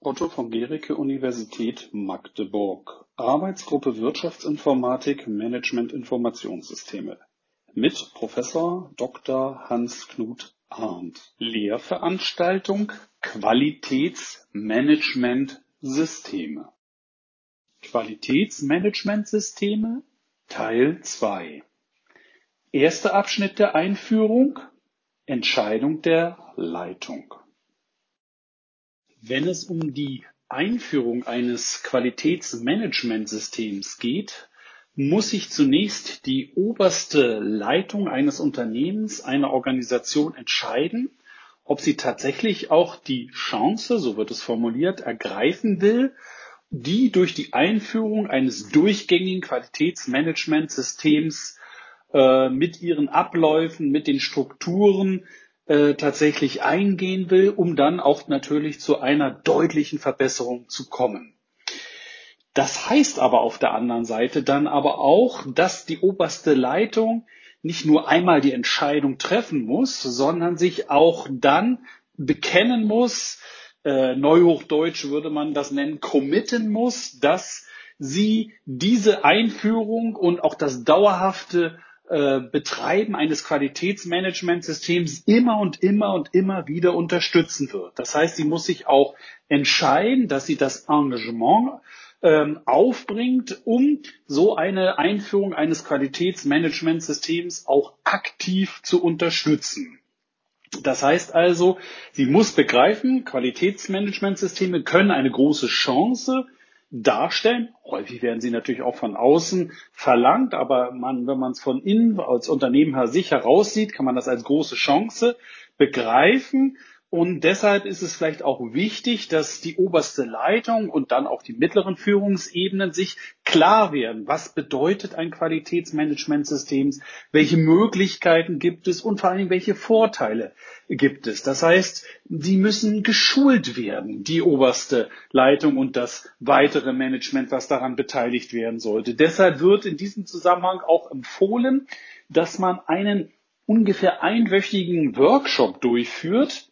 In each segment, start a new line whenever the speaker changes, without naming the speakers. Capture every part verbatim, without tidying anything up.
Otto von Guericke, Universität Magdeburg. Arbeitsgruppe Wirtschaftsinformatik, Management Informationssysteme mit Professor Doktor Hans-Knut Arndt. Lehrveranstaltung Qualitätsmanagementsysteme. Qualitätsmanagementsysteme Teil zwei. Erster Abschnitt der Einführung: Entscheidung der Leitung. Wenn es um die Einführung eines Qualitätsmanagementsystems geht, muss sich zunächst die oberste Leitung eines Unternehmens, einer Organisation entscheiden, ob sie tatsächlich auch die Chance, so wird es formuliert, ergreifen will, die durch die Einführung eines durchgängigen Qualitätsmanagementsystems äh, mit ihren Abläufen, mit den Strukturen äh, tatsächlich eingehen will, um dann auch natürlich zu einer deutlichen Verbesserung zu kommen. Das heißt aber auf der anderen Seite dann aber auch, dass die oberste Leitung nicht nur einmal die Entscheidung treffen muss, sondern sich auch dann bekennen muss, äh, neuhochdeutsch würde man das nennen, committen muss, dass sie diese Einführung und auch das dauerhafte äh, Betreiben eines Qualitätsmanagementsystems immer und immer und immer wieder unterstützen wird. Das heißt, sie muss sich auch entscheiden, dass sie das Engagement ähm, aufbringt, um so eine Einführung eines Qualitätsmanagementsystems auch aktiv zu unterstützen. Das heißt also, sie muss begreifen, Qualitätsmanagementsysteme können eine große Chance darstellen. Häufig werden sie natürlich auch von außen verlangt, aber man, wenn man es von innen als Unternehmen her sich heraussieht, kann man das als große Chance begreifen. Und deshalb ist es vielleicht auch wichtig, dass die oberste Leitung und dann auch die mittleren Führungsebenen sich klar werden, was bedeutet ein Qualitätsmanagementsystem, welche Möglichkeiten gibt es und vor allem welche Vorteile gibt es. Das heißt, sie müssen geschult werden, die oberste Leitung und das weitere Management, was daran beteiligt werden sollte. Deshalb wird in diesem Zusammenhang auch empfohlen, dass man einen ungefähr einwöchigen Workshop durchführt,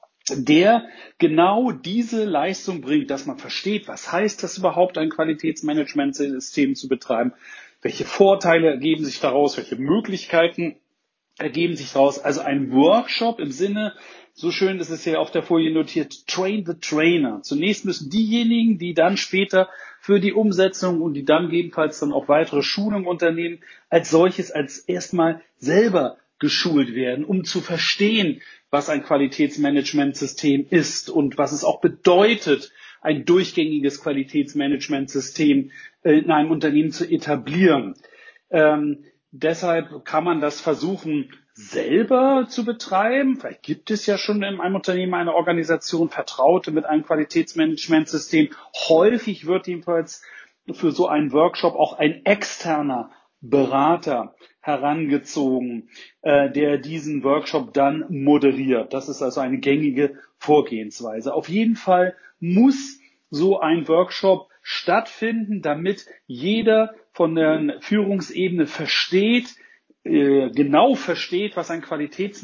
der genau diese Leistung bringt, dass man versteht, was heißt das überhaupt, ein Qualitätsmanagementsystem zu betreiben, welche Vorteile ergeben sich daraus, welche Möglichkeiten ergeben sich daraus. Also ein Workshop im Sinne, so schön ist es hier auf der Folie notiert, Train the Trainer. Zunächst müssen diejenigen, die dann später für die Umsetzung und die dann gegebenenfalls dann auch weitere Schulungen unternehmen, als solches als erstmal selber geschult werden, um zu verstehen, was ein Qualitätsmanagementsystem ist und was es auch bedeutet, ein durchgängiges Qualitätsmanagementsystem in einem Unternehmen zu etablieren. Ähm, deshalb kann man das versuchen, selber zu betreiben. Vielleicht gibt es ja schon in einem Unternehmen eine Organisation, Vertraute mit einem Qualitätsmanagementsystem. Häufig wird jedenfalls für so einen Workshop auch ein externer Berater herangezogen, äh, der diesen Workshop dann moderiert. Das ist also eine gängige Vorgehensweise. Auf jeden Fall muss so ein Workshop stattfinden, damit jeder von der Führungsebene versteht, äh, genau versteht, was ein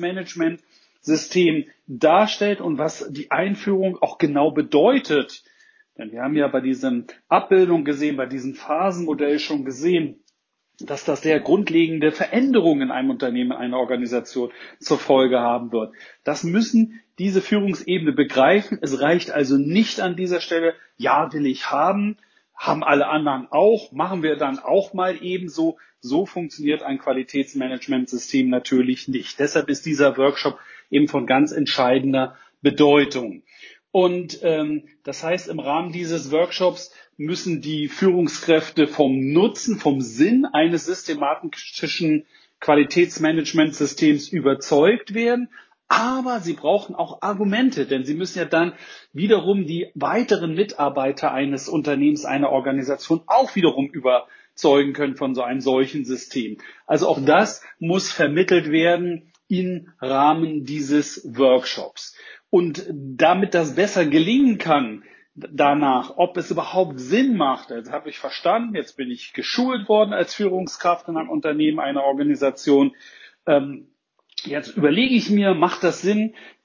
Qualitätsmanagementsystem darstellt und was die Einführung auch genau bedeutet. Denn wir haben ja bei diesen Abbildungen gesehen, bei diesem Phasenmodell schon gesehen, dass das sehr grundlegende Veränderungen in einem Unternehmen, in einer Organisation zur Folge haben wird. Das müssen diese Führungsebene begreifen. Es reicht also nicht an dieser Stelle, ja, will ich haben, haben alle anderen auch, machen wir dann auch mal ebenso. So funktioniert ein Qualitätsmanagementsystem natürlich nicht. Deshalb ist dieser Workshop eben von ganz entscheidender Bedeutung. Und ähm, das heißt, im Rahmen dieses Workshops müssen die Führungskräfte vom Nutzen, vom Sinn eines systematischen Qualitätsmanagementsystems überzeugt werden. Aber sie brauchen auch Argumente, denn sie müssen ja dann wiederum die weiteren Mitarbeiter eines Unternehmens, einer Organisation auch wiederum überzeugen können von so einem solchen System. Also auch das muss vermittelt werden im Rahmen dieses Workshops. Und damit das besser gelingen kann, danach, ob es überhaupt Sinn macht, jetzt habe ich verstanden, jetzt bin ich geschult worden als Führungskraft in einem Unternehmen, einer Organisation, ähm, jetzt überlege ich mir, macht das Sinn,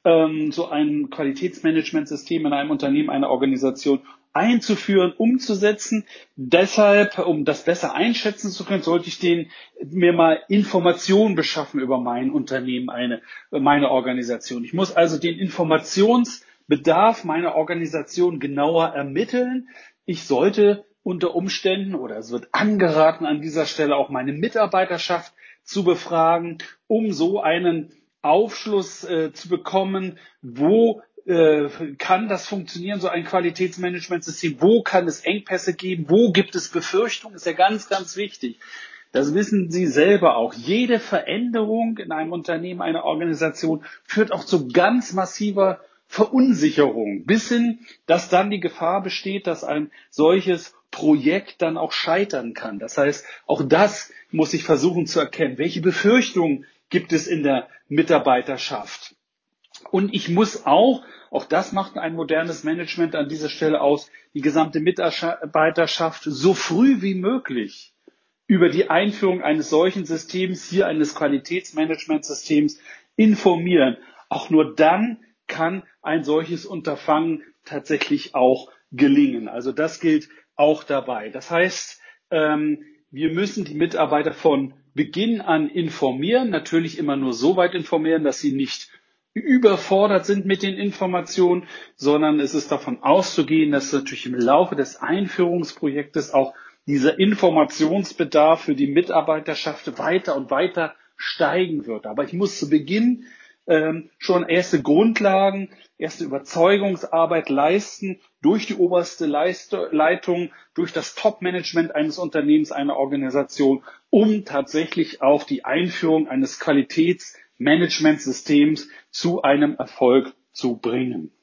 ähm, so ein Qualitätsmanagementsystem in einem Unternehmen, einer Organisation einzuführen, umzusetzen. Deshalb, um das besser einschätzen zu können, sollte ich den, mir mal Informationen beschaffen über mein Unternehmen, eine, meine Organisation. Ich muss also den Informationsbedarf meiner Organisation genauer ermitteln. Ich sollte unter Umständen, oder es wird angeraten an dieser Stelle, auch meine Mitarbeiterschaft zu befragen, um so einen Aufschluss äh, zu bekommen, wo äh, kann das funktionieren, so ein Qualitätsmanagementsystem, wo kann es Engpässe geben, wo gibt es Befürchtungen, ist ja ganz, ganz wichtig. Das wissen Sie selber auch. Jede Veränderung in einem Unternehmen, einer Organisation führt auch zu ganz massiver Verunsicherung, bis hin, dass dann die Gefahr besteht, dass ein solches Projekt dann auch scheitern kann. Das heißt, auch das muss ich versuchen zu erkennen. Welche Befürchtungen gibt es in der Mitarbeiterschaft? Und ich muss auch, auch das macht ein modernes Management an dieser Stelle aus, die gesamte Mitarbeiterschaft so früh wie möglich über die Einführung eines solchen Systems, hier eines Qualitätsmanagementsystems, informieren. Auch nur dann kann ein solches Unterfangen tatsächlich auch gelingen. Also das gilt auch dabei. Das heißt, ähm, wir müssen die Mitarbeiter von Beginn an informieren, natürlich immer nur so weit informieren, dass sie nicht überfordert sind mit den Informationen, sondern es ist davon auszugehen, dass natürlich im Laufe des Einführungsprojektes auch dieser Informationsbedarf für die Mitarbeiterschaft weiter und weiter steigen wird. Aber ich muss zu Beginn ähm, schon erste Grundlagen, erste Überzeugungsarbeit leisten durch die oberste Leiste, Leitung, durch das Top-Management eines Unternehmens, einer Organisation, um tatsächlich auch die Einführung eines Qualitätsmanagementsystems zu einem Erfolg zu bringen.